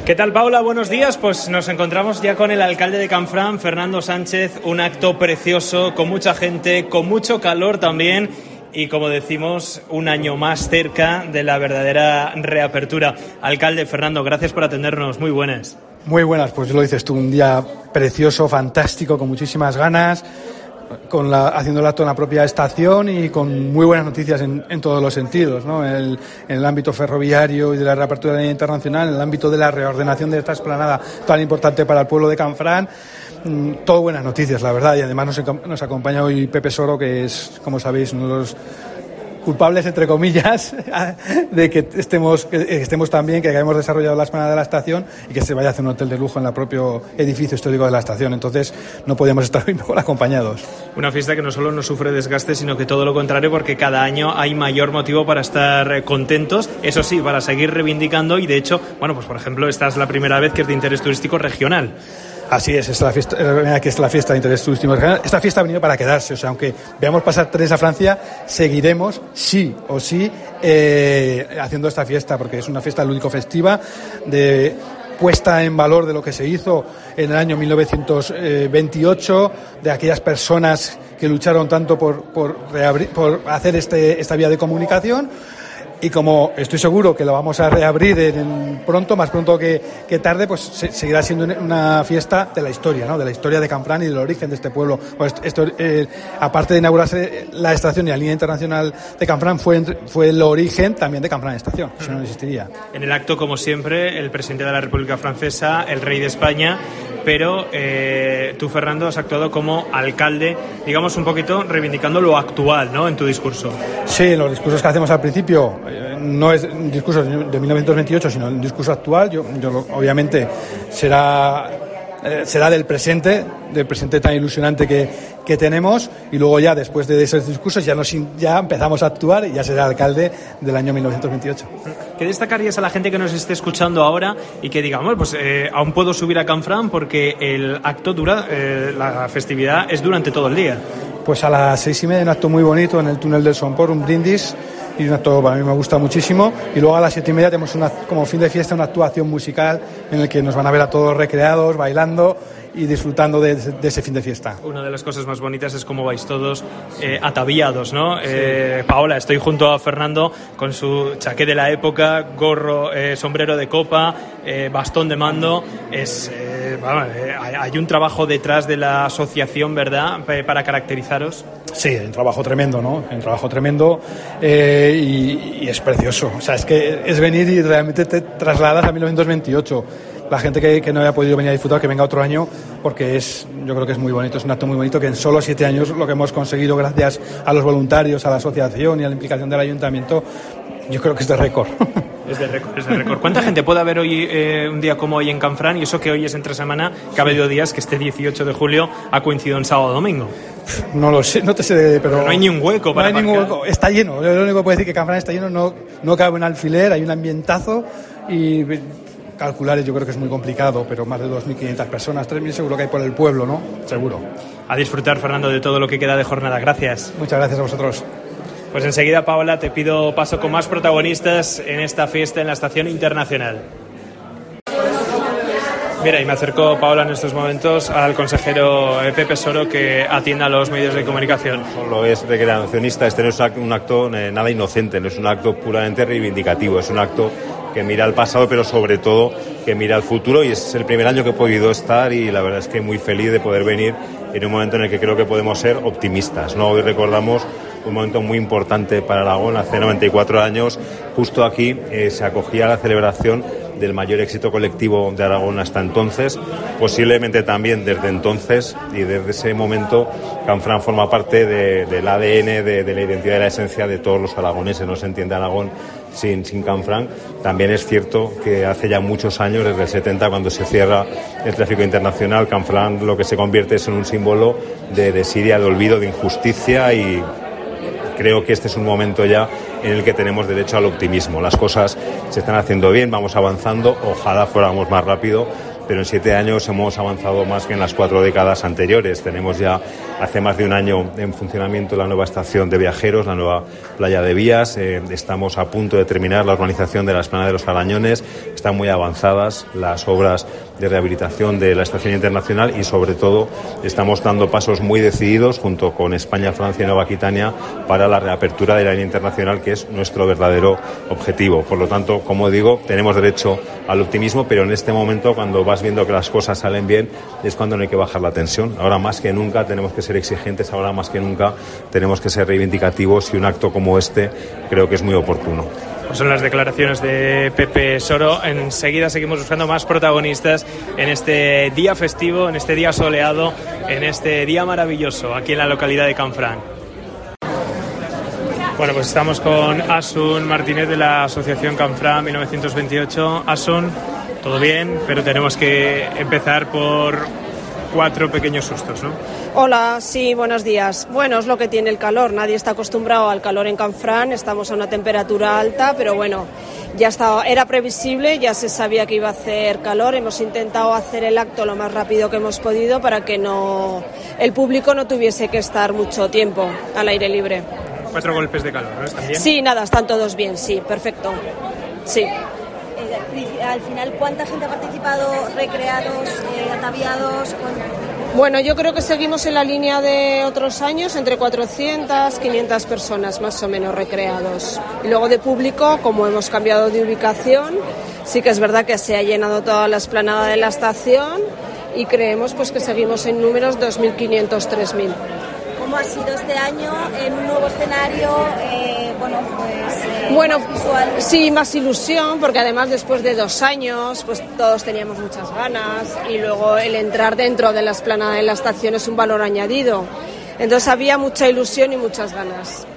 ¿Qué tal, Paula? Buenos días. Pues nos encontramos ya con el alcalde de Canfranc, Fernando Sánchez. Un acto precioso, con mucha gente, con mucho calor también. Y como decimos, un año más cerca de la verdadera reapertura. Alcalde, Fernando, gracias por atendernos. Muy buenas. Muy buenas, pues lo dices tú, un día precioso, fantástico, con muchísimas ganas, haciendo el acto en la propia estación y con muy buenas noticias en todos los sentidos, ¿no? En el ámbito ferroviario y de la reapertura internacional, en el ámbito de la reordenación de esta explanada tan importante para el pueblo de Canfranc. Todo buenas noticias, la verdad, y además nos acompaña hoy Pepe Soro, que es, como sabéis, uno de los culpables, entre comillas, de que estemos tan bien, que hayamos desarrollado la explanada de la estación y que se vaya a hacer un hotel de lujo en el propio edificio histórico de la estación. Entonces no podíamos estar hoy mejor acompañados. Una fiesta que no solo no sufre desgaste, sino que todo lo contrario, porque cada año hay mayor motivo para estar contentos, eso sí, para seguir reivindicando, y de hecho, bueno, pues por ejemplo, esta es la primera vez que es de interés turístico regional. Así es la fiesta, que es la fiesta de interés turístico regional. Esta fiesta ha venido para quedarse, o sea, aunque veamos pasar trenes a Francia, seguiremos, sí o sí, haciendo esta fiesta, porque es una fiesta lúdico-festiva de puesta en valor de lo que se hizo en el año 1928, de aquellas personas que lucharon tanto por hacer esta vía de comunicación. Y como estoy seguro que lo vamos a reabrir más pronto que tarde, pues seguirá siendo una fiesta de la historia, ¿no? De la historia de Canfranc y del origen de este pueblo. Pues aparte de inaugurarse la estación y la línea internacional de Canfranc, fue el origen también de Canfranc Estación. Eso no existiría. En el acto, como siempre, el presidente de la República Francesa, el rey de España, pero tú, Fernando, has actuado como alcalde, digamos, un poquito reivindicando lo actual, ¿no?, en tu discurso. Sí, los discursos que hacemos al principio no es un discurso de 1928, sino un discurso actual. Obviamente será del presente tan ilusionante que tenemos, y luego ya después de esos discursos ya empezamos a actuar y ya será alcalde del año 1928. ¿Qué destacarías a la gente que nos esté escuchando ahora y que digamos, pues aún puedo subir a Canfranc porque el acto la festividad es durante todo el día? Pues a las 6:30 un acto muy bonito en el túnel del Somport, un brindis, y un acto para mí me gusta muchísimo, y luego a las 7:30 tenemos como fin de fiesta una actuación musical en el que nos van a ver a todos recreados, bailando y disfrutando de ese fin de fiesta. Una de las cosas más bonitas es cómo vais todos ataviados, ¿no? Sí. Paola, estoy junto a Fernando con su chaqué de la época, gorro, sombrero de copa, bastón de mando. Hay un trabajo detrás de la asociación, ¿verdad?, para caracterizaros. Sí, un trabajo tremendo, ¿no? Un trabajo tremendo y es precioso. O sea, es que es venir y realmente te trasladas a 1928. La gente que no haya podido venir a disfrutar, que venga otro año, porque yo creo que es muy bonito, es un acto muy bonito, que en solo 7 años lo que hemos conseguido gracias a los voluntarios, a la asociación y a la implicación del ayuntamiento, yo creo que es de récord. Es de récord. ¿Cuánta gente puede haber hoy, un día como hoy en Canfranc? Y eso que hoy es entre semana, que ha habido días que este 18 de julio ha coincidido en sábado o domingo. No lo sé, no te sé, pero no hay ni un hueco para aparcar. No hay ningún hueco, está lleno. Yo lo único que puedo decir es que Canfranc está lleno, no cabe un alfiler, hay un ambientazo, y calcular yo creo que es muy complicado, pero más de 2.500 personas, 3.000 seguro que hay por el pueblo, ¿no? Seguro. A disfrutar, Fernando, de todo lo que queda de jornada. Gracias. Muchas gracias a vosotros. Pues enseguida, Paola, te pido paso con más protagonistas en esta fiesta en la Estación Internacional. Mira, y me acerco, Paola, en estos momentos al consejero Pepe Soro, que atiende a los medios de comunicación. Solo es recreacionista, este no es un acto nada inocente, no es un acto puramente reivindicativo, es un acto que mira al pasado, pero sobre todo que mira al futuro, y es el primer año que he podido estar, y la verdad es que muy feliz de poder venir en un momento en el que creo que podemos ser optimistas, ¿no? Hoy recordamos un momento muy importante para Aragón. Hace 94 años, justo aquí, se acogía la celebración del mayor éxito colectivo de Aragón hasta entonces. Posiblemente también desde entonces y desde ese momento, Canfranc forma parte del ADN, de la identidad y la esencia de todos los aragoneses. No se entiende Aragón sin Canfranc. También es cierto que hace ya muchos años, desde el 70, cuando se cierra el tráfico internacional, Canfranc lo que se convierte es en un símbolo de desidia, de olvido, de injusticia, y creo que este es un momento ya en el que tenemos derecho al optimismo. Las cosas se están haciendo bien, vamos avanzando, ojalá fuéramos más rápido, pero en 7 años hemos avanzado más que en las 4 décadas anteriores. Tenemos ya hace más de un año en funcionamiento la nueva estación de viajeros, la nueva playa de Vías. Estamos a punto de terminar la urbanización de la Explanada de los Jarañones. Están muy avanzadas las obras de rehabilitación de la estación internacional y, sobre todo, estamos dando pasos muy decididos junto con España, Francia y Nueva Aquitania para la reapertura de la línea internacional, que es nuestro verdadero objetivo. Por lo tanto, como digo, tenemos derecho al optimismo, pero en este momento, cuando vas viendo que las cosas salen bien, es cuando no hay que bajar la tensión. Ahora más que nunca tenemos que ser exigentes, ahora más que nunca tenemos que ser reivindicativos, y un acto como este creo que es muy oportuno. Son las declaraciones de Pepe Soro. Enseguida seguimos buscando más protagonistas en este día festivo, en este día soleado, en este día maravilloso aquí en la localidad de Canfranc. Bueno, pues estamos con Asun Martínez de la Asociación Canfranc 1928. Asun, todo bien, pero tenemos que empezar por 4 pequeños sustos, ¿no? Hola, sí, buenos días. Bueno, es lo que tiene el calor. Nadie está acostumbrado al calor en Canfranc. Estamos a una temperatura alta, pero bueno, era previsible, ya se sabía que iba a hacer calor. Hemos intentado hacer el acto lo más rápido que hemos podido para que el público no tuviese que estar mucho tiempo al aire libre. 4 golpes de calor, ¿no? ¿Están bien? Sí, nada, están todos bien, sí, perfecto. Sí. Al final, ¿cuánta gente ha participado? ¿Recreados, ataviados? Bueno, yo creo que seguimos en la línea de otros años, entre 400, 500 personas más o menos recreados. Y luego de público, como hemos cambiado de ubicación, sí que es verdad que se ha llenado toda la explanada de la estación y creemos pues que seguimos en números 2.500, 3.000. ¿Cómo ha sido este año en un nuevo escenario? Visual. Sí, más ilusión, porque además después de 2 años pues todos teníamos muchas ganas, y luego el entrar dentro de la explanada de la estación es un valor añadido. Entonces había mucha ilusión y muchas ganas.